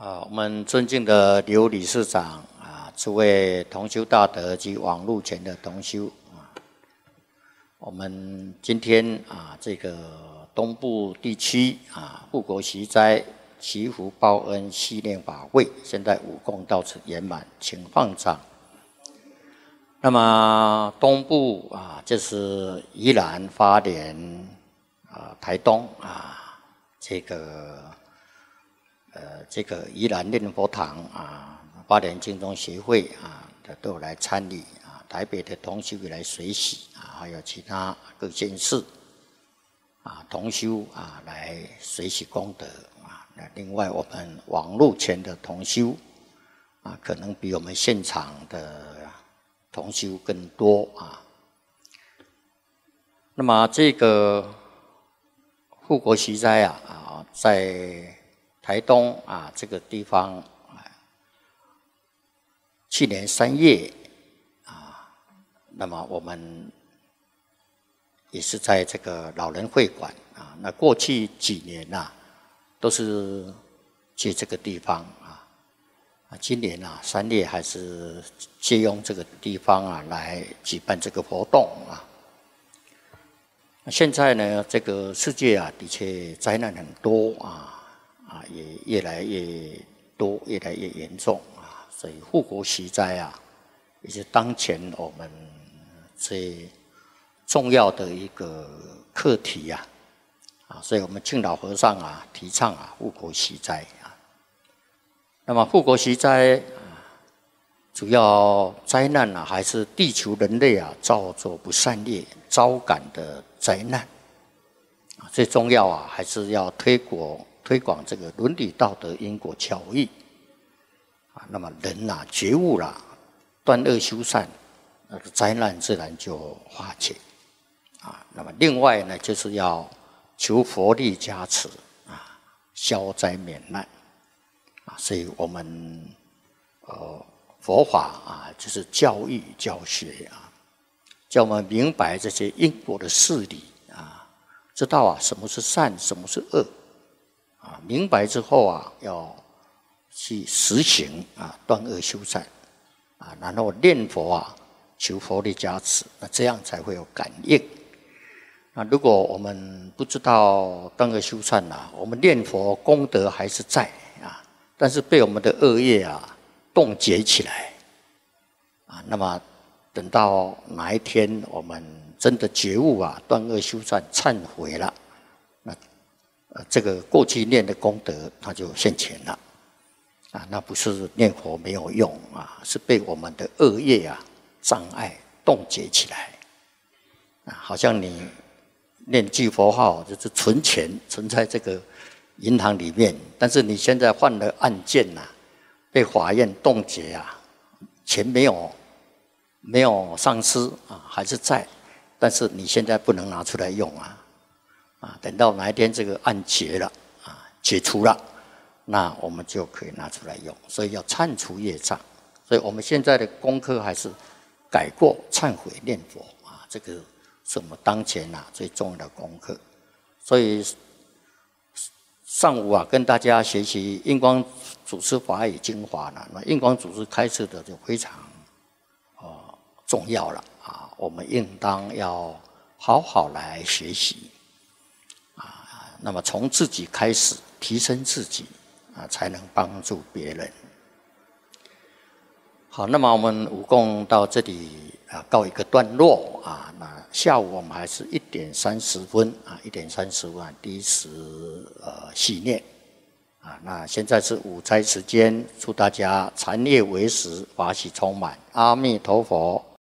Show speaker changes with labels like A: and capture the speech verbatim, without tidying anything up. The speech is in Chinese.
A: 啊，我们尊敬的刘理事长啊，诸位同修大德及网络前的同修啊，我们今天啊，这个东部地区啊，护国息灾祈福报恩系列法会，现在五供到此圆满，请放掌。那么东部啊，就是宜兰、花莲啊、台东啊，这个。呃，这个宜兰念佛堂啊，花莲净宗协会啊，都有来参与啊。台北的同修也来随喜啊，还有其他各县市啊同修啊来随喜功德啊。那另外我们网络前的同修啊，可能比我们现场的同修更多啊。那么这个护国息灾啊啊，在台东啊，这个地方啊，去年三月啊，那么我们也是在这个老人会馆啊。那过去几年呐、啊，都是去这个地方啊。啊，今年啊，三月还是借用这个地方啊来举办这个活动啊。现在呢，这个世界啊，的确灾难很多啊。啊，也越来越多，越来越严重啊！所以护国息灾啊，也是当前我们最重要的一个课题呀、啊！啊，所以我们敬老和尚啊，提倡啊护国息灾啊。那么护国息灾啊，主要灾难啊，还是地球人类啊造作不善业招感的灾难啊。最重要啊，还是要推广。推广这个伦理道德因果教义啊，那么人呐、啊、觉悟了，断恶修善，那个灾难自然就化解啊。那么另外呢，就是要求佛力加持啊，消灾免难啊。所以我们呃佛法啊，就是教育教学啊，叫我们明白这些因果的事理啊，知道啊什么是善，什么是恶。啊，明白之后啊，要去实行啊，断恶修善啊，然后念佛啊，求佛力加持，那这样才会有感应。那如果我们不知道断恶修善啊，我们念佛功德还是在啊，但是被我们的恶业啊冻结起来啊，那么等到哪一天我们真的觉悟啊，断恶修善，忏悔了。呃，这个过去念的功德，它就现前了，啊，那不是念佛没有用啊，是被我们的恶业啊障碍冻结起来，啊，好像你念句佛号就是存钱，存在这个银行里面，但是你现在犯了案件呐、啊，被法院冻结啊，钱没有没有丧失啊，还是在，但是你现在不能拿出来用啊。啊，等到哪一天这个案结了啊，解除了，那我们就可以拿出来用。所以要忏除业障。所以我们现在的功课还是改过、忏悔、念佛啊，这个是我们当前啊最重要的功课。所以上午啊，跟大家学习印光祖师法语精华呢，那印光祖师开示的就非常呃重要了啊，我们应当要好好来学习。那么从自己开始提升自己啊，才能帮助别人。好，那么我们五供到这里啊告一个段落啊。那下午我们还是一点三十分啊，一点三十分第一时呃系念啊。那现在是午斋时间，祝大家禅业为实，法喜充满。阿弥陀佛。